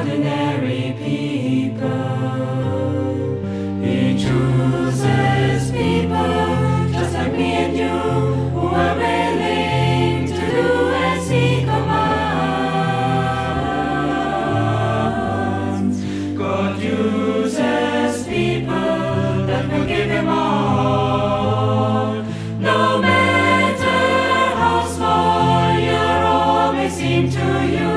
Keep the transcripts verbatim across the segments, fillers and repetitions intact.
ordinary people. He chooses people just like me and you, who are willing to do as He commands. God uses people that will give Him all. No matter how small your all may seem to you,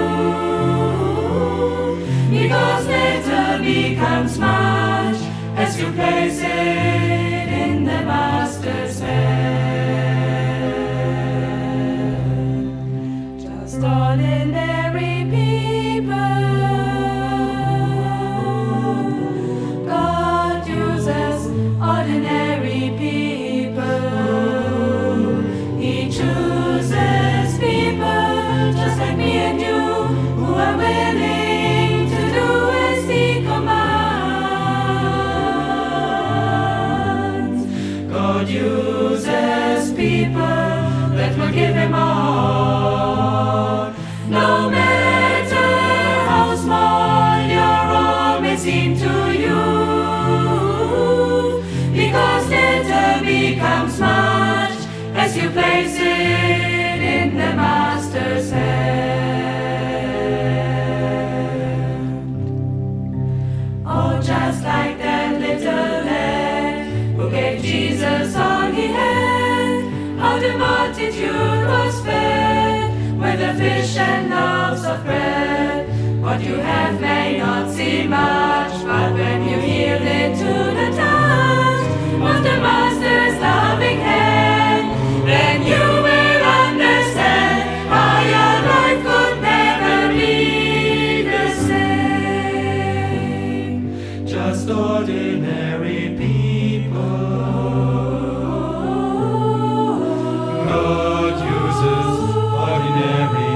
because little becomes much as you place it in the Master's hand. Just ordinary people, God uses ordinary people. He chooses people just like me and you, who are willing to do as He commands. God uses people that will give Him all. No matter how small your all may seem to you, because little becomes much as you place it in the Master's hand. Oh, just like that little lad who gave Jesus all he had, how the multitude was fed with the fish and loaves of bread. What you have may not seem much, but when you yield it to the touch of the Master's loving hand, then you will understand how your life could never be the same. Just ordinary people. God uses ordinary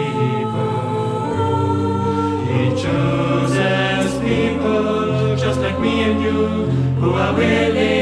people. He chooses people just like me and you, who are willing